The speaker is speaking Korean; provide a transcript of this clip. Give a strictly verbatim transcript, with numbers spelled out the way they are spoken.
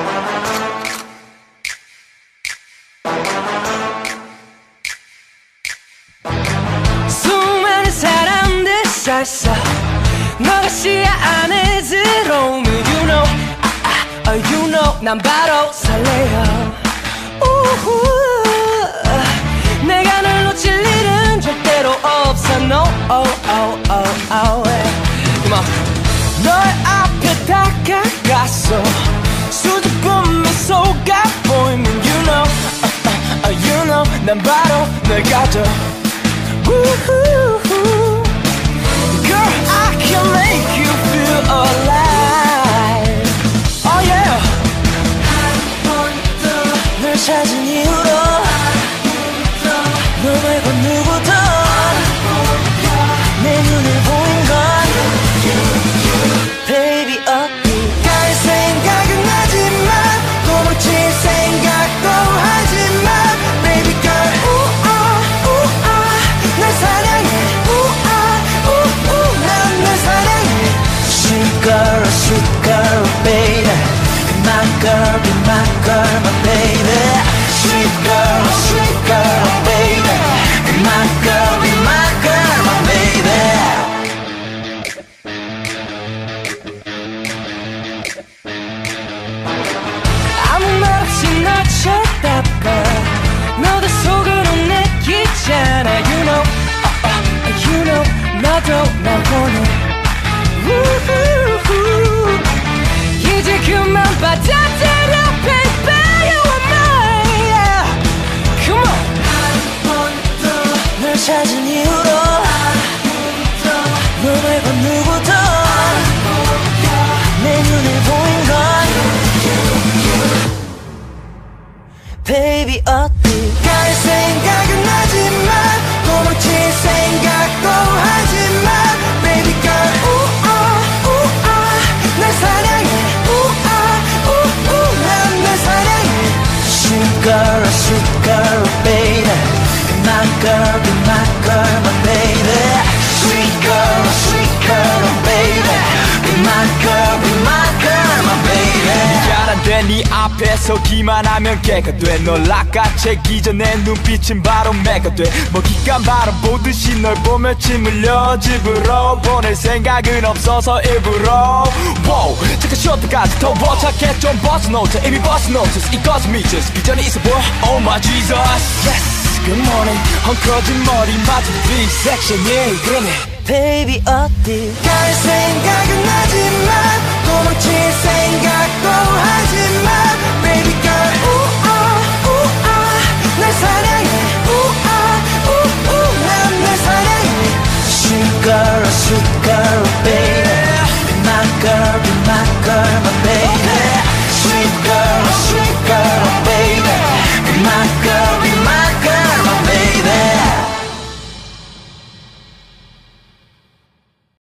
수많은 사람들 사이서 너가 시야 안에 들어오면 You know, 아, 아, uh, you know 난 바로 설레요. 우후, 내가 널 놓칠 일은 절대로 없어. No, oh, oh, oh, oh, yeah. Come on. 널 앞에 다가가서 수줍은 미소가 보이면 You know, uh, uh, uh, you know 난 바로 널 가져. Woo-hoo-hoo. Girl, I can make you feel alive. Oh yeah. 널 찾은 이후로 너 말고 누구도 내 눈을 보인 건 Baby 어디 갈 생각은 하지만 도망칠 생각도 하지만 Baby girl 우아 우아 날 사랑해 우아 우우 난 널 사랑해 Sweet girl sweet girl baby Be my girl be my girl my baby Sweet girl sweet girl baby Be my girl be my girl my baby 아무 말 없이 널 쳐다봐 너도 속으로 느끼잖아 You know, uh, uh, you know 나도 날 원해 우후후. 이제 그만 받아들여 baby You are mine yeah. Come on 널 찾은 이후로 너 말고 누구도 내 눈에 보인 건 Baby 어디 갈 생각은 하지만 도망칠 생각도 하지만 Baby girl 우아 우아 날 사랑해 우아 우우 난 널 사랑해 Sweet girl sweet girl baby Be my girl be my girl my baby Sweet girl sweet girl baby Be my girl be my girl my baby 미안한데 네 앞에 서기만 하면 깨가 돼. 널 낚아채기 전에 눈빛은 바로 매가 돼. 먹잇감 바라보듯이 널 보며 침 흘려 집으로 보낼 생각은 없어서 일부러 wow, 잠깐 쉬었다가지 더 포착해 좀 벗어놓자 이미 벗어놓자 이것은 미쳤어 비전이 있어 보여 Oh my Jesus Yes Good morning 헝클어진 머리 맞은 This section yeah 그러네 Baby 어디 갈 생각은 하지만 도망칠 생각